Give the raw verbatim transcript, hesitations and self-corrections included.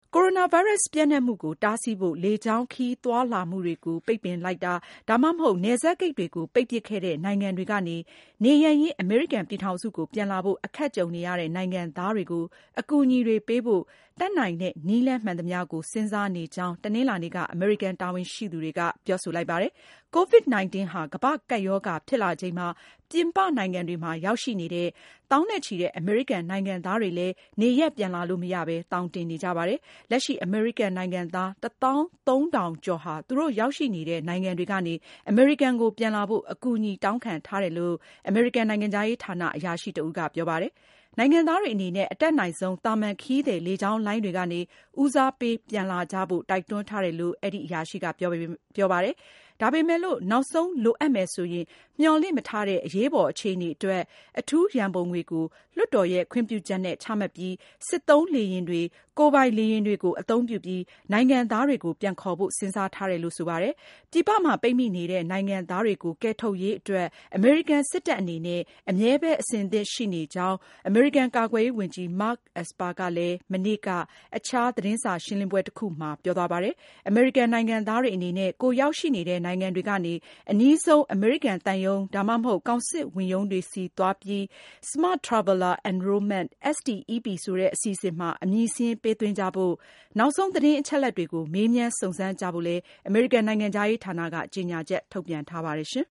ကိုရိုနာဗိုင်းရပ်စ်ပြန့်နှံ့မှုကိုတားဆီးဖို့လေကြောင်းခရီးသွားလာမှုတွေကိုပိတ်ပင်လိုက်တာဒါမှမဟုတ်နယ်စပ်ဂိတ်တွေကိုပိတ်ပစ်ခဲ့တဲ့နိုင်ငံတွေကနေနေရပ်ရင်းအမေရိကန်ပြည်ထောင်စုကိုပြန်လာဖို့အခက်ကြုံနေရတဲ့နိုင်ငံသားတွေကိုအကူအညီတွေပေးဖို့တတ်နိုင်တဲ့နည်းလမ်းမှန်သမျှကိုစဉ်းစားနေကြောင်းတနင်္လာနေ့ကအမေရိကန်တာဝန်ရှိသူတွေကပြောဆိုလိုက်ပါတယ်။ ကိုဗစ်-၁၉ ဟာကမ္ဘာ့ကပ်ရောဂါဖြစ်လာချိန်မှာပြင်ပနိုင်ငံတွေမှာရောက်ရှိနေတဲ့သောင်းနဲ့ချီတဲ့အမေရိကန်နိုင်ငံသားတွေလည်းနေရပ်ပြန်လာလို့မရဘဲသောင်တင်နေကြပါတယ်။ လက်ရှိအမေရိကန်နိုင်ငံသားတသောင်းသုံးထောင်ကျော်ဟာသူတို့ရောက်ရှိနေတဲ့နိုင်ငံတွေကနေအမေရိကန်ကိုပြန်လာဖို့အကူအညီတောင်းခံထားတယ်လို့အမေရိကန်နိုင်ငံခြားရေးဌာနအရာရှိတဦးကပြောပါတယ်။ နိုင်ငံသားတွေအနေနဲ့အတတ်နိုင်ဆုံးသာမန်ခရီးသည်လေကြောင်းလိုင်းတွေကနေဦးစားပေးပြန်လာကြဖို့တိုက်တွန်းထားတယ်လို့အဲဒီအရာရှိကပြောပါတယ်။ ဒါပေမဲ့လို့နောက်ဆုံးလိုအပ်မယ်ဆိုရင်မျှော်လင့်မထားတဲ့အရေးပေါ်အခြေအနေအတွက်အထူးရန်ပုံငွေကိုလွှတ်တော်ရဲ့ခွင့်ပြုချက်နဲ့ချမှတ်ပြီးစစ်သုံးလေယာဉ်တွေကိုယ်ပိုင်လေယာဉ်တွေကိုအသုံးပြုပြီးနိုင်ငံသားတွေကိုပြန်ခေါ်ဖို့စဉ်းစားထားတယ်လို့ဆိုပါတယ်။ ပြည်ပမှာပိတ်မိနေတဲ့နိုင်ငံသားတွေကိုကယ်ထုတ်ရေးအတွက်အမေရိကန်စစ်တပ်အနေနဲ့အမြဲပဲအဆင်သင့်ရှိနေကြောင်းအမေရိကန်ကာကွယ်ရေးဝန်ကြီး Mark Esper ကလည်းမနေ့ကအခြားသတင်းစာရှင်းလင်းပွဲတခုမှာပြောသွားပါတယ်။ အမေရိကန်နိုင်ငံသားတွေအနေနဲ့ကိုယ်ရောက်ရှိနေတဲ့နိုင်ငံတွေကနေအနီးဆုံးအမေရိကန်သံရုံးဒါမှမဟုတ်ကောင်စစ်ဝန်ရုံးတွေဆီသွားပြီး Smart Traveler Enrollment အက်စ် တီ အီး ပီ ဆိုတဲ့အစီအစဉ်မှာအမည်စာရင်းပေးသွင်းကြဖို့နောက်ဆုံးသတင်းအချက်အလက်တွေကိုမေးမြန်းစုံစမ်းကြဖို့လည်းအမေရိကန်နိုင်ငံခြားရေးဌာနကကြေညာချက်ထုတ်ပြန်ထားပါတယ်ရှင်